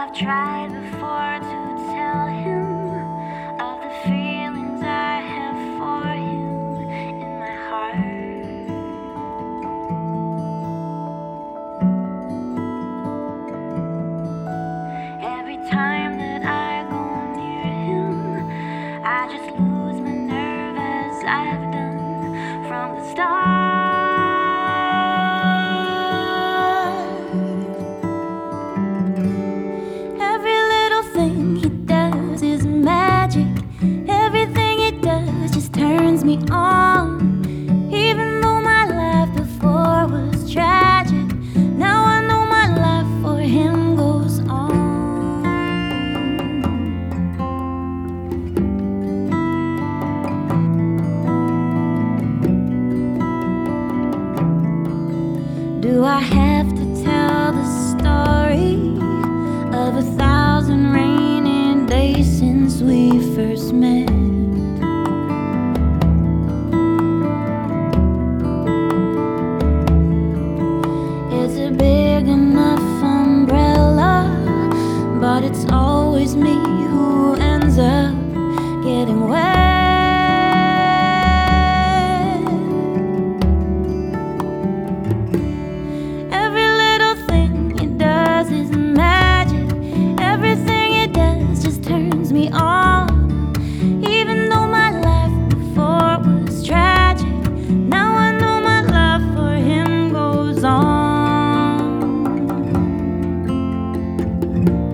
I've tried before to tell him of the feelings I have for him in my heart. Every time that I go near him, I just lose my nerve as I've done from the start. Every little thing he does is magic. Everything he does just turns me on. Even though my life before was tragic, now I know my life for him goes on. Do I have to tell the story of 1,000 rainy days since we first met? It's a big enough umbrella, but it's always me who ends up getting wet. Every little thing he does is magic. Everything he does just turns me on. Even though my life before was tragic, now I know my love for him goes on.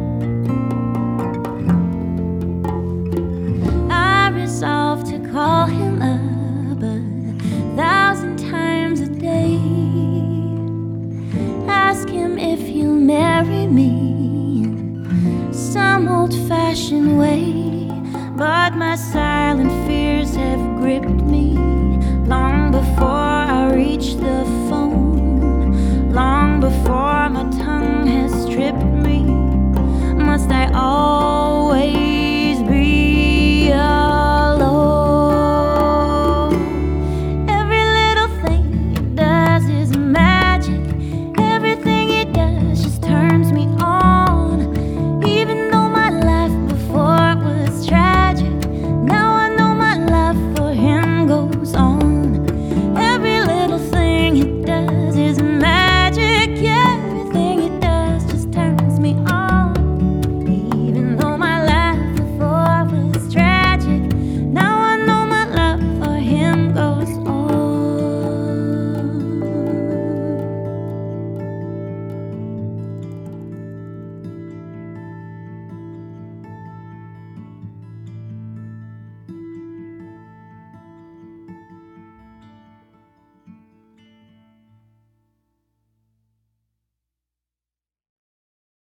I resolved to call him